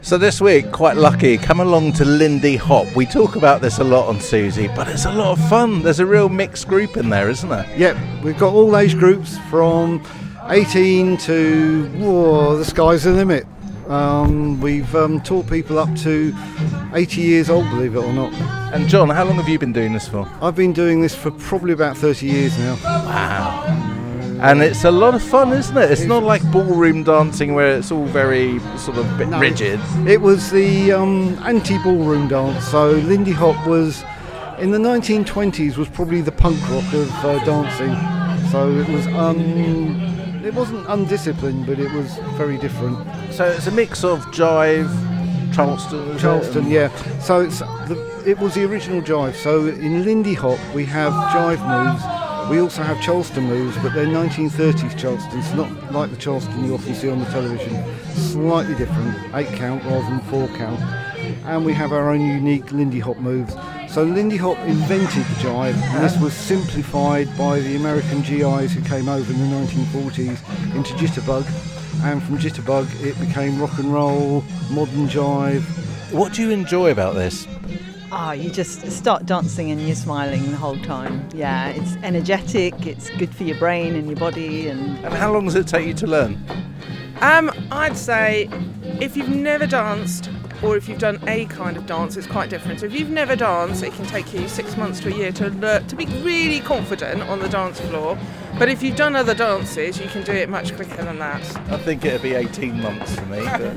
So this week, quite lucky, come along to Lindy Hop. We talk about this a lot on Susie, but it's a lot of fun. There's a real mixed group in there, isn't there? Yep, we've got all age groups from 18 to, the sky's the limit. We've taught people up to 80 years old, believe it or not. And John, how long have you been doing this for? I've been doing this for probably about 30 years now. Wow. And it's a lot of fun, isn't it? It's not like ballroom dancing where it's all very sort of bit rigid. It was the anti-ballroom dance. So Lindy Hop was, in the 1920s, was probably the punk rock of dancing. So it was, it wasn't undisciplined, but it was very different. So it's a mix of jive, Charleston, yeah. So it was the original jive. So in Lindy Hop we have jive moves. We also have Charleston moves, but they're 1930s Charlestons, not like the Charleston you often see on the television. Slightly different, 8 count rather than 4 count. And we have our own unique Lindy Hop moves. So Lindy Hop invented the jive, and this was simplified by the American GIs who came over in the 1940s into jitterbug. And from jitterbug it became rock and roll, modern jive. What do you enjoy about this? You just start dancing and you're smiling the whole time. Yeah, it's energetic, it's good for your brain and your body. And how long does it take you to learn? I'd say if you've never danced or if you've done a kind of dance, it's quite different. So if you've never danced, it can take you 6 months to a year to learn to be really confident on the dance floor. But if you've done other dances, you can do it much quicker than that. I think it'd be 18 months for me. But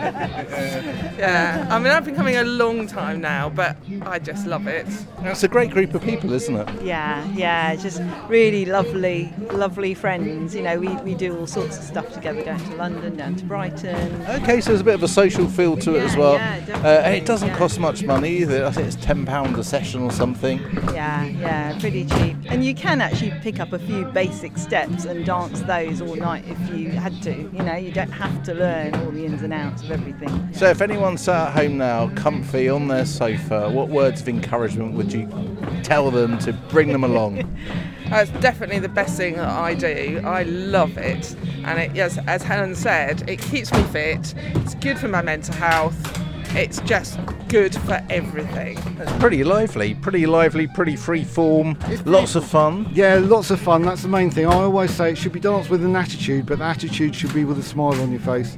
yeah, I mean, I've been coming a long time now, but I just love it. It's a great group of people, isn't it? Yeah, just really lovely friends. You know, we do all sorts of stuff together, going to London, down to Brighton. Okay, so there's a bit of a social feel to it as well. Yeah, definitely. And it doesn't cost much money either. I think it's £10 a session or something. Yeah, pretty cheap. And you can actually pick up a few basic steps and dance those all night if you had to. You know, you don't have to learn all the ins and outs of everything. So if anyone's sat at home now, comfy on their sofa, what words of encouragement would you tell them to bring them along? It's definitely the best thing that I do. I love it. And it, yes, as Helen said, it keeps me fit. It's good for my mental health. It's just good for everything. It's pretty lively, pretty free form, lots of fun. Yeah, lots of fun, that's the main thing. I always say it should be danced with an attitude, but the attitude should be with a smile on your face.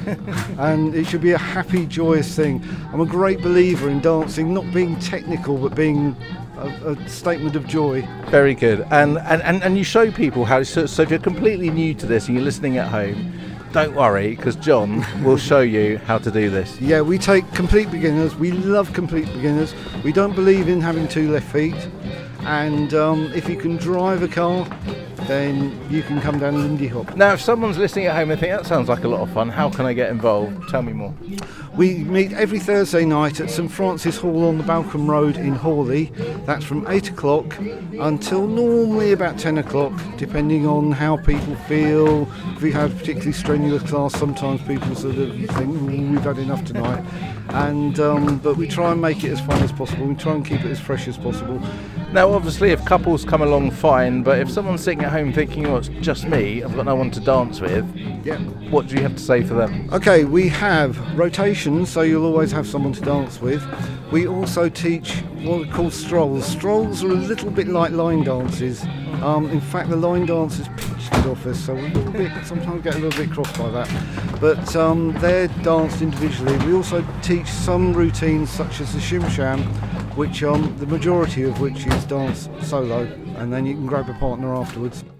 And it should be a happy, joyous thing. I'm a great believer in dancing not being technical, but being a statement of joy. Very good. And you show people how, so if you're completely new to this and you're listening at home, don't worry, because John will show you how to do this. Yeah, we take complete beginners. We love complete beginners. We don't believe in having 2 left feet. And if you can drive a car, then you can come down Lindy Hop. Now, if someone's listening at home and think that sounds like a lot of fun, how can I get involved? Tell me more. We meet every Thursday night at St Francis Hall on the Balcombe Road in Hawley. That's from 8 o'clock until normally about 10 o'clock, depending on how people feel. If we have a particularly strenuous class, sometimes people sort of think, we've had enough tonight. And but we try and make it as fun as possible. We try and keep it as fresh as possible. Now, obviously, if couples come along, fine, but if someone's sitting at home thinking, it's just me, I've got no one to dance with, what do you have to say for them? Okay, we have rotations, so you'll always have someone to dance with. We also teach what are called strolls. Strolls are a little bit like line dances. In fact, the line dancers pitched it off us, so we sometimes get a little bit crossed by that. But they're danced individually. We also teach some routines, such as the shim sham, which the majority of which is danced solo, and then you can grab a partner afterwards.